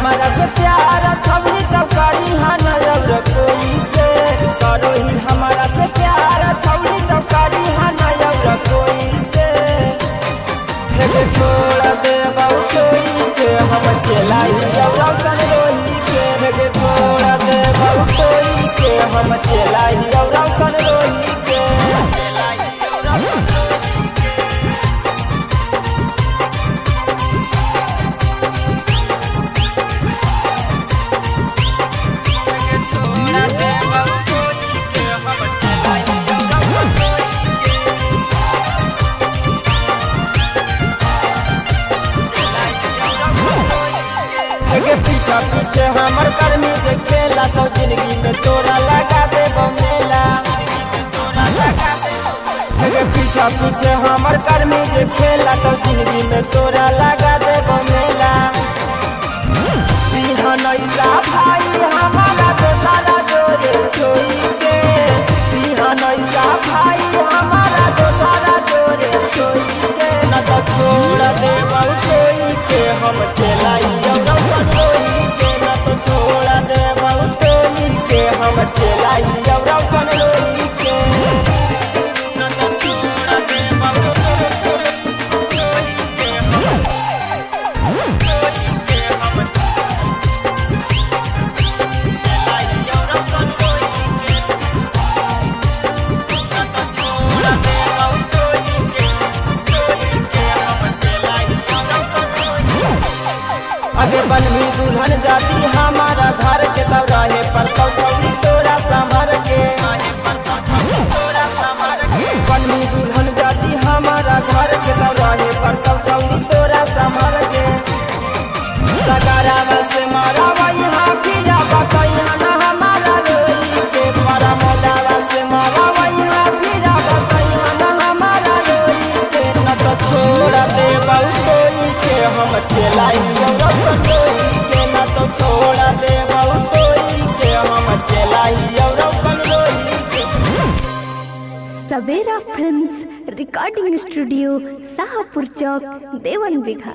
हमारा से प्यार छवनी तब करी हन अब कोई से करो ही हमारा से प्यार छवनी तब करी हन अब कोई से फिर छोड़ दे बहु कोई के हम चलाई अब रौशन रोही के फिर छोड़ दे बहु कोई के हम चलाई अब रौशन रोही के पीछा पीछे हमर कर्मी से खेला तो जिंदगी में तोरा लगा दे मेला पीछा पीछे हमर कर्मी से खेला तो जिंदगी में तोरा लगा दे मेला नैसा भाई हमारा तो सारा जोरे सोई के नैसा भाई हमारा तो सारा जोरे सोई के न तो छोड़ दे बहु कोई के हम चलाई छोड़ा दे बहु कोई के हम चलाई अब रौशन रोही के न तो छोड़ा दे बहु कोई के हम चलाई अब रौशन रोही के न तो छोड़ा दे बहु कोई के हम चलाई अब रौशन रोही अगे बनवी दुल्हन जाती हमारा घर के तब रहे पर छौरी तोरा संभर के बनवी दुल्हन जाती हमारा घर के तब रहे पर छौरी तोरा संभर के सगारा से मारा वहाँ फिरा बकैया न हमारा रोई के मारा मोदावा से मारा वहाँ फिरा बकैया न हमारा रोई के न तो छोड़ दे बहु कोई के हम चलाई तो छोड़ा दे बहु कोई के हम चलाई अब रौशन रोही के। Savera films recording studio Shahpur Chowk Devan बिघा।